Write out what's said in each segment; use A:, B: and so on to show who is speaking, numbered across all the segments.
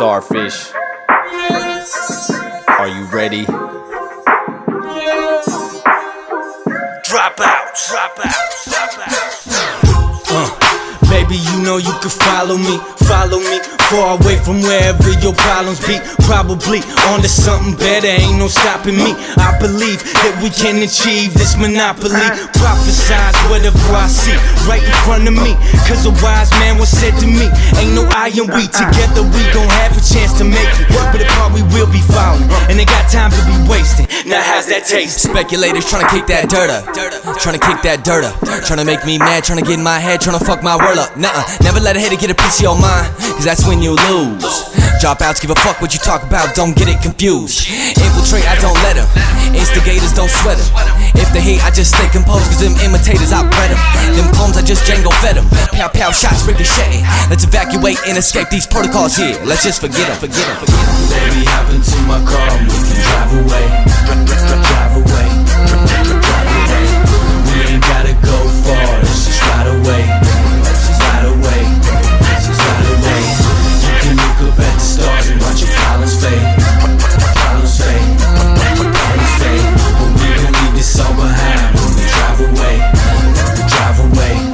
A: Starfish. Are you ready?
B: Drop out. Baby, you know you can follow me, far away from wherever your problems be. Probably onto something better, ain't no stopping me. I believe that we can achieve this monopoly. Prophesize whatever I see right in front of me, cause a wise man once said to me, ain't no I and we, together we gon' have a chance to make it. But apart we will be falling, and they got time to be wasting. Now how's that taste?
C: Speculators tryna kick that dirt up, tryna kick that dirt up, tryna make me mad, tryna get in my head, tryna fuck my world up. Nuh-uh, never let a hater get a piece of your mind, cause that's when you lose. Dropouts give a fuck what you talk about, don't get it confused. Infiltrate, I don't let them. Instigators don't sweat them. If they hate, I just stay composed, cause them imitators, I bred them. Them poems, I just Django fed them. Pow pow shots ricocheting. Let's evacuate and escape these protocols here. Let's just forget them.
B: Baby, hop into my car and we can drive away. Drive away. We ain't gotta go far, let's just ride away. You can look up at the stars and watch your problems fade. But we gon' leave this all behind when we drive away. Follow me.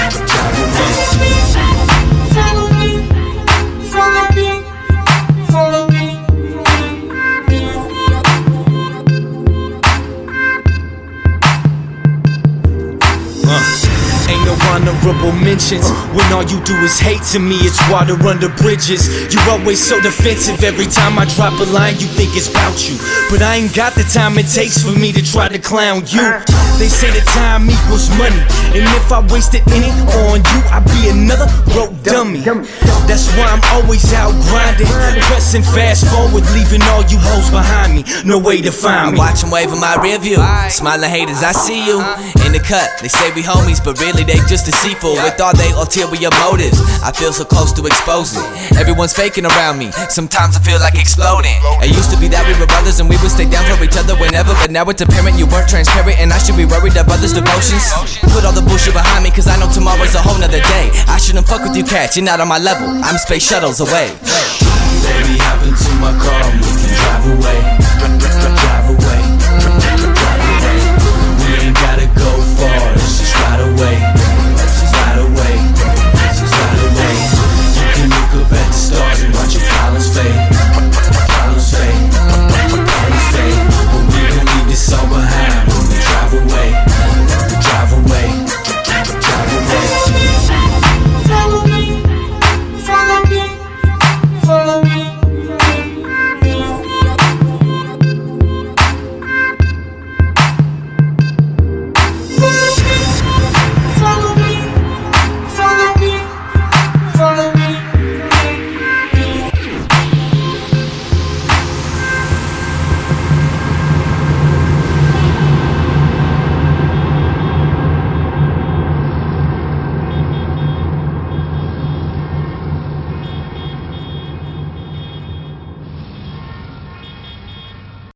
B: Ain't no honorable mentions when all you do is hate to me. It's water under bridges. You always so defensive. Every time I drop a line, you think it's about you. But I ain't got the time it takes for me to try to clown you. They say that time equals money, and if I wasted any on you, I'd be another broke dummy. That's why I'm always out grinding, pressing fast forward, leaving all you hoes behind me. No way to find me.
C: I watch them wave in my rear view, smiling haters, I see you. In the cut, they say we homies, but really they just deceitful with all they ulterior motives. I feel so close to exposing. Everyone's faking around me, sometimes I feel like exploding. It used to be that we were brothers and we would stay down for each other whenever, but now it's apparent you weren't transparent, and I should be worried of others' devotions. Put all the bullshit behind me, cause I know tomorrow's a whole nother day. I shouldn't fuck with you cats, you're not on my level, I'm space shuttles away.
B: Baby, hop into my car and we can drive away.